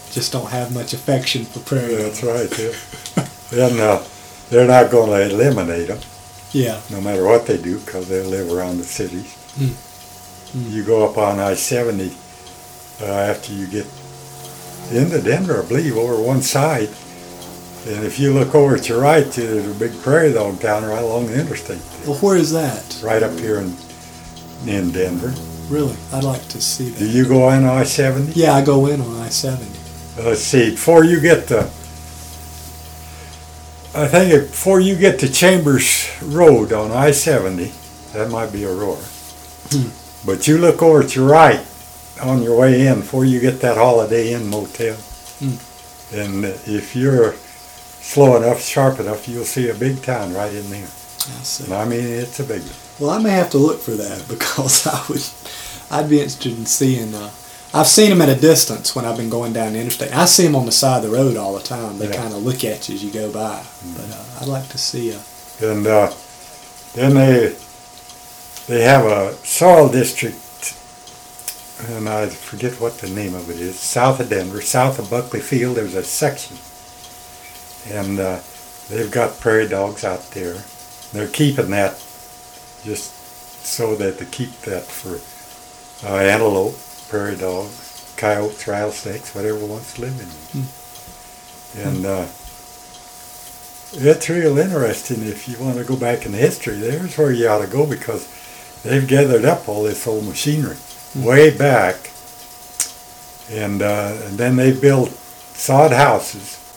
just don't have much affection for prairie dogs. That's right. Yeah. Then they're not going to eliminate them. Yeah. No matter what they do, because they live around the cities. You go up on I-70 after you get into Denver, I believe, over one side. And if you look over to your right, there's a big prairie dog town right along the interstate. Well, where is that? Right up here in Denver. Really? I'd like to see that. Do you go on I-70? Yeah, I go in on I-70. Let's see, before you get to Chambers Road on I-70, that might be Aurora. But you look over to your right on your way in before you get that Holiday Inn motel. And if you're slow enough, sharp enough, you'll see a big town right in there. I see. And I mean, it's a big one. Well, I may have to look for that because I'd be interested in seeing. I've seen them at a distance when I've been going down the interstate. I see them on the side of the road all the time. They kind of look at you as you go by. But I'd like to see. And then they have a soil district, and I forget what the name of it is, south of Denver, south of Buckley Field. There's a section, and they've got prairie dogs out there. They're keeping that just so that they keep that for antelope, prairie dogs, coyotes, rattlesnakes, whatever wants to live in them. And it's real interesting if you want to go back in the history. There's where you ought to go because they've gathered up all this old machinery way back, and then they built sod houses